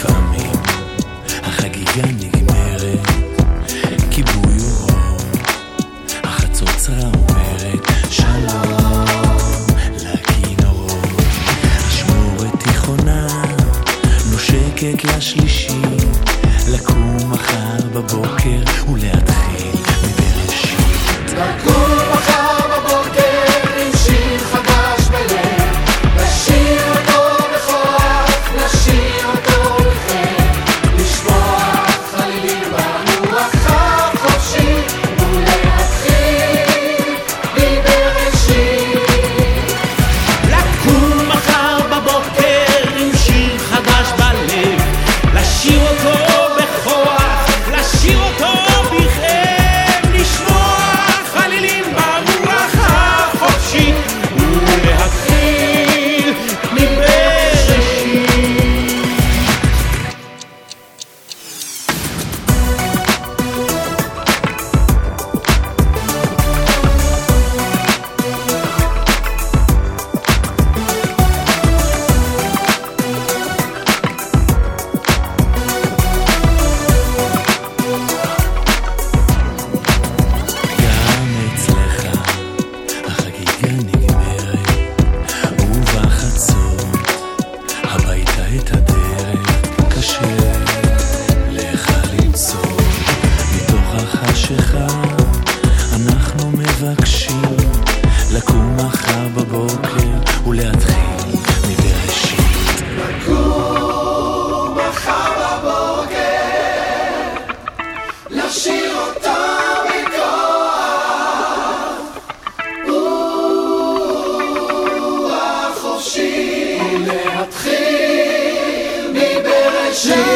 לפעמים החגיגה נגמרת, כיבוי אור, החצוצרה אומרת שלום לכינורות, אשמורת תיכונה נושקת לשלישי, לקום מחר בבוקר ולהתחיל מבראשית. לקום מחר בבוקר עם שיר חדש בלב, לשיר אותו בכוח, לשיר אותו בכם, לשמוע חלילים ברוח החופשי ולהתחיל מבראשית. לקום מחר בבוקר עם שיר חדש בלב, לשיר אותו בכוח, לשיר אותו בכם, לשמוע חלילים ברוח החופשי ולהתחיל מבראשית. גם אצלך החגיגה נגמרת, ובחצות הביתה את הדרך קשה לך למצוא. מתוך החשיכה אנחנו מבקשים לקום מחר בבוקר ולהתחיל מבראשית. לקום מחר בבוקר, לשיר אותו בכוח, החופשי, ולהתחיל מבראשית.